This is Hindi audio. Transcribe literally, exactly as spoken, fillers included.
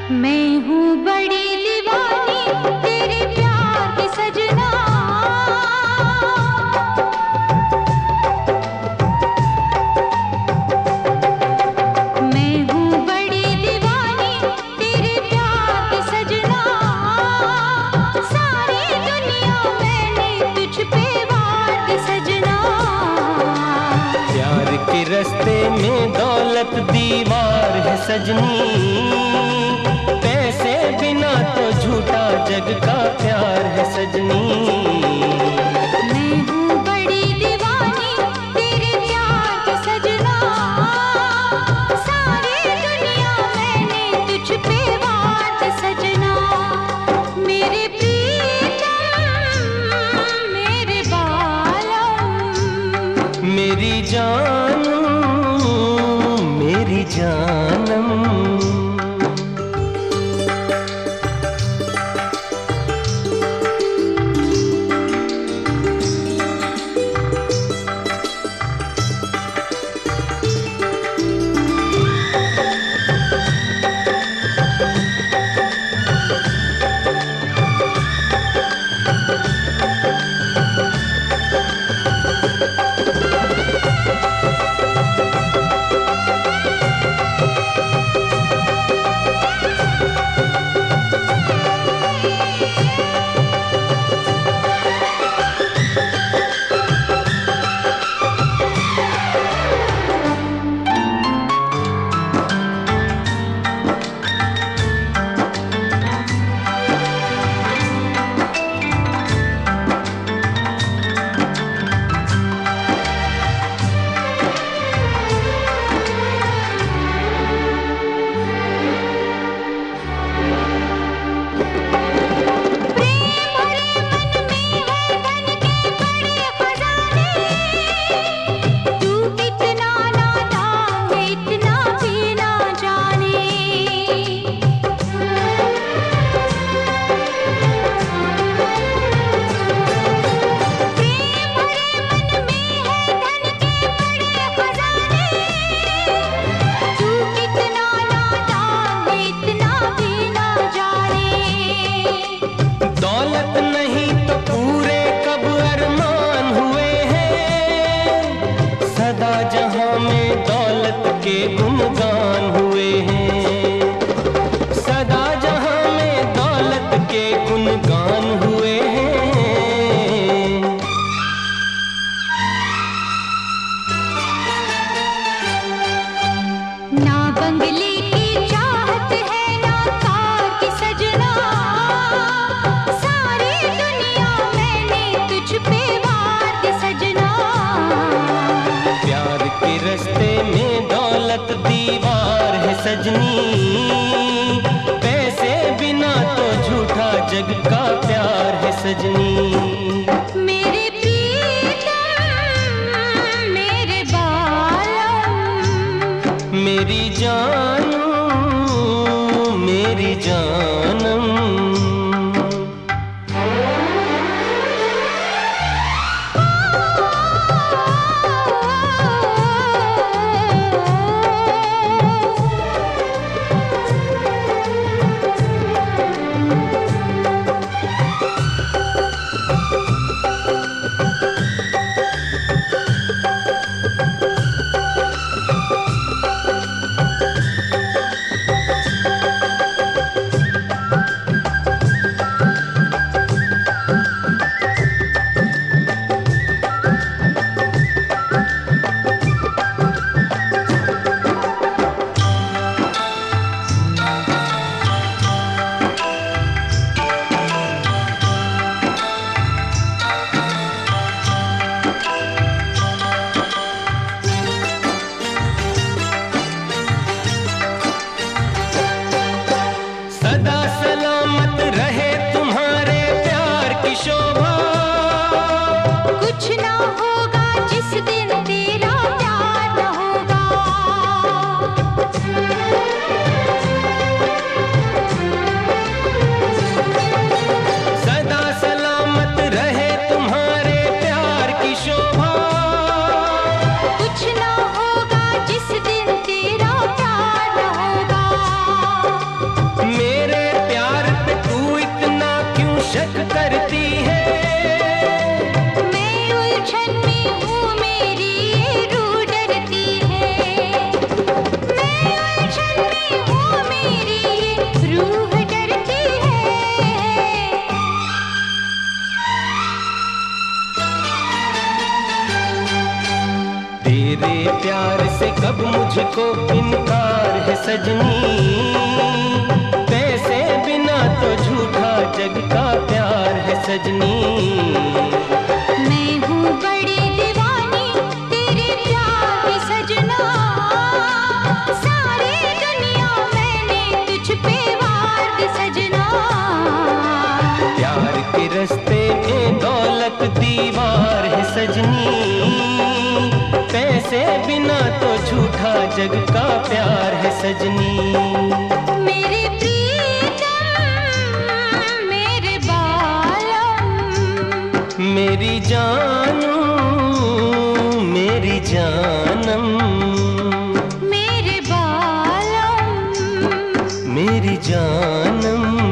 मैं हूँ बड़ी दीवानी तेरे प्यार की सजना। मैं हूँ बड़ी दीवानी तेरे प्यार की सजना। सारी दुनिया मैंने तुझ पे वार दी सजना। प्यार के रास्ते में दौलत दीवार है सजनी। पैसे बिना तो झूठा जग का प्यार है सजनी। मैं हूँ बड़ी दीवानी तेरे प्यार की सजना। सारी दुनिया मैंने तुझ पे वार दी सजना। मेरे प्रीतम मेरे बालम, मेरी जानू मेरी जानम। के गुणगान हुए हैं, सदा जहां में दौलत के गुणगान हुए हैं। ना बंगले की चाहत है ना कार की सजना, सारी दुनिया मैंने तुझ पे वार दी सजना। प्यार के रास्ते में दौलत दीवार है सजनी, पैसे बिना तो झूठा जग का प्यार है सजनी। मेरे प्रीतम मेरे बालम, मेरी जानू मेरी जानम। मुझको इनकार है सजनी, पैसे बिना तो झूठा जग का प्यार है सजनी। मैं हूँ बड़ी दीवानी तेरे प्यार की सजना, सारी दुनिया मैंने तुझ पे वार दी सजना। प्यार के रास्ते में दौलत दीवार है सजनी, पैसे बिना तो झूठा जग का प्यार है सजनी। मेरे प्रीतम मेरे बालम, मेरी जानू मेरी जानम, मेरे बालम मेरी जानम।